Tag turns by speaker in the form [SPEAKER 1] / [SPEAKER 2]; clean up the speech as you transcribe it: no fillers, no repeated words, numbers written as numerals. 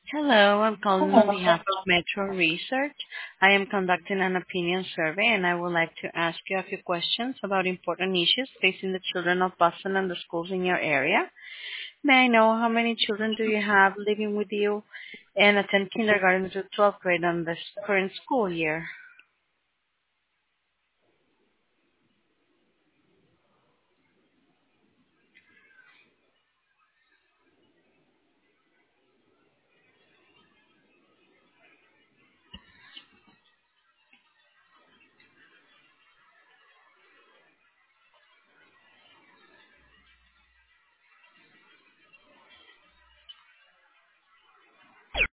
[SPEAKER 1] Hello, I'm calling on behalf of Metro Research. I am conducting an opinion survey, and I would like to ask you a few questions about important issues facing the children of Boston and the schools in your area. May I know how many children do you have living with you and attend kindergarten to 12th grade on this current school year?